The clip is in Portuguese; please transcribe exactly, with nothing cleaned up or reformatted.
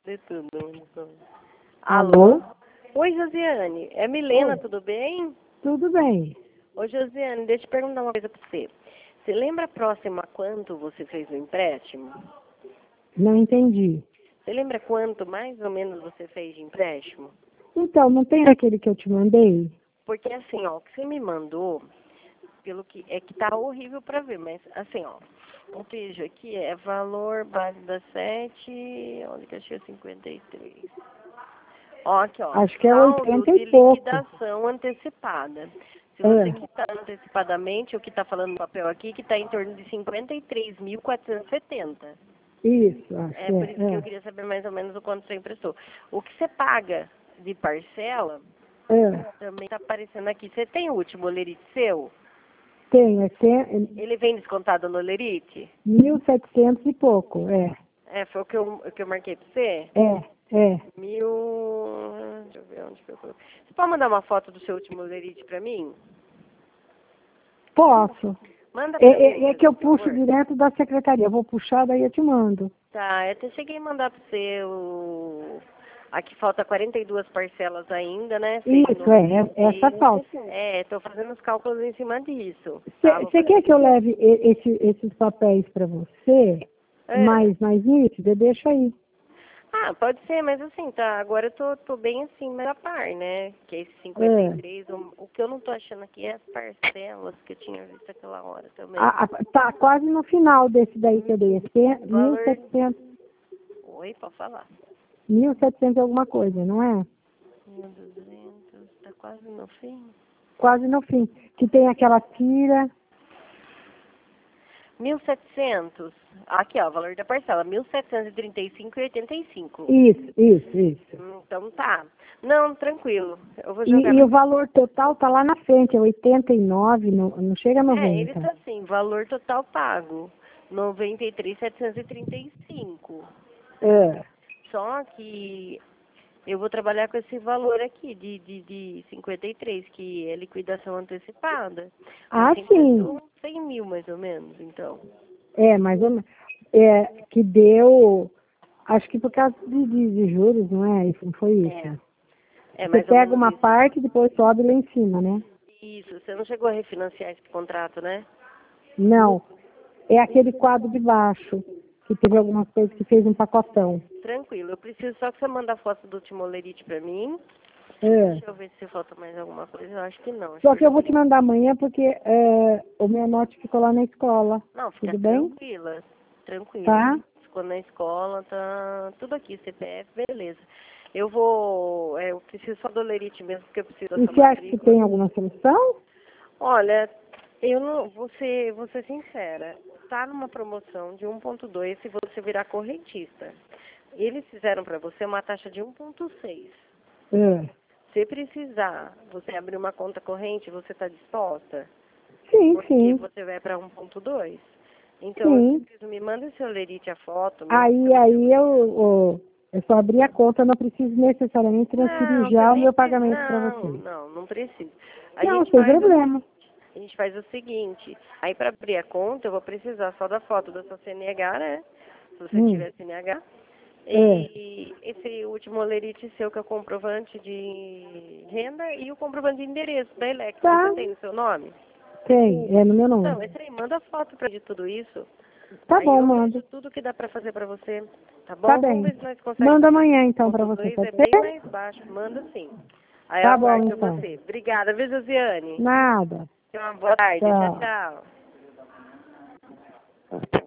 de tudo. Alô? Alô? Oi, Josiane. É Milena, Oi. tudo bem? Tudo bem. Ô, Josiane, deixa eu perguntar uma coisa pra você. Você lembra próximo a quanto você fez o empréstimo? Não entendi. Você lembra quanto mais ou menos você fez de empréstimo? Então, não tem aquele que eu te mandei? Porque assim, ó, o que você me mandou, pelo que é que tá horrível pra ver, mas assim, ó, o vejo aqui é valor base da sete, onde que achei cinquenta e três. Ó, aqui, ó, Acho que é saldo oitenta de e pouco. liquidação antecipada. Se você É. quitar antecipadamente, o que está falando no papel aqui, que está em torno de cinquenta e três mil quatrocentos e setenta. Isso, acho É que por isso que é. eu queria saber mais ou menos o quanto você emprestou. O que você paga de parcela, É. É. também está aparecendo aqui. Você tem o último Lerite seu? Tem, é, tem Ele vem descontado no Lerite? mil e setecentos e pouco, é. É, foi o que eu, o que eu marquei para você? É, é. Mil... Deixa eu ver onde que eu coloquei. Você pode mandar uma foto do seu último Lerite para mim? Posso. Manda É, pra mim, é, é que eu por puxo favor. direto da secretaria. Eu vou puxar, daí eu te mando. Tá, eu até cheguei a mandar pra você o... Aqui falta quarenta e duas parcelas ainda, né? Fez Isso, no é. é essa falta. É, tô fazendo os cálculos em cima disso. Tá, vou Você fazer... quer que eu leve e- esse- esses papéis para você? É. Mais, mais nítido? Deixa aí. Ah, pode ser, mas assim, tá, agora eu tô, tô bem assim, mais a par, né? Que é esse cinquenta e É. três, o, o que eu não tô achando aqui é as parcelas que eu tinha visto aquela hora também. A- a- tá quase no final desse daí que eu dei. Esse mil e Valor... setecentos, Oi, pode falar. mil e setecentos alguma coisa, não é? mil e duzentos, tá quase no fim. Quase no fim. Que tem aquela tira. mil e setecentos. Aqui, ó, o valor da parcela, mil setecentos e trinta e cinco e oitenta e cinco. Isso, isso, isso. Então tá. Não, tranquilo. Eu vou E, jogar. e o valor total tá lá na frente, é oitenta e nove, não, não chega a É, ele noventa. tá assim, valor total pago, noventa e três mil setecentos e trinta e cinco. É. Só que eu vou trabalhar com esse valor aqui de, de, de cinquenta e três, que é liquidação antecipada. Ah, Assim, sim. são cem mil mais ou menos, então. É, mais ou menos. É, que deu, acho que por causa de, de, de juros, não é? Isso, não foi É, isso. é Você mais ou pega menos uma isso. parte e depois sobe lá em cima, né? Isso, você não chegou a refinanciar esse contrato, né? Não. É aquele quadro de baixo, que teve algumas coisas que fez um pacotão. Tranquilo, eu preciso só que você manda a foto do Timolerite pra mim. É. Deixa eu ver se falta mais alguma coisa. Eu acho que não. Acho Só que eu vou eu te mandar amanhã porque é, o meu note ficou lá na escola. Não, fica Tudo bem? tranquila. Tranquila. Tá? Ficou na escola, tá tudo aqui, C P F, beleza. Eu vou. É, eu preciso só do Lerite mesmo, porque eu preciso E dessa você acha que matrícula. tem alguma solução? Olha, eu não. Vou ser, vou ser sincera. Tá numa promoção de um ponto dois se você virar correntista. Eles fizeram pra você uma taxa de um ponto seis. É. Se precisar, você abrir uma conta corrente, você está disposta? Sim, Porque sim, você vai para um ponto dois. Então, eu sim. preciso, me manda seu Lerite a foto. Mesmo que Aí, você... aí eu, eu, eu só abri a conta, não preciso necessariamente transferir Não, você já o nem meu precisa. pagamento para Não, vocês. não, não precisa. A Não, gente sem faz o, problema. a gente faz o seguinte. Aí, para abrir a conta, eu vou precisar só da foto da sua C N H, né? Se você Hum, tiver C N H. é, E esse último Lerite seu, que é o comprovante de renda e o comprovante de endereço da Elex. tá, Você tem no seu nome? tem, é no meu nome. Então, esse aí, manda foto pra de tudo isso. Tá Aí bom, eu mando. vejo tudo que dá pra fazer pra você. Tá Tá bom? Vamos bem. ver se nós conseguimos Manda fazer amanhã esse então para ponto você, dois, é pode bem ser? mais baixo. Manda sim. Aí eu Tá bom aguardo então. você. Obrigada, viu, Josiane? Nada. Tenha uma boa tarde. Tchau, Tchau. tchau.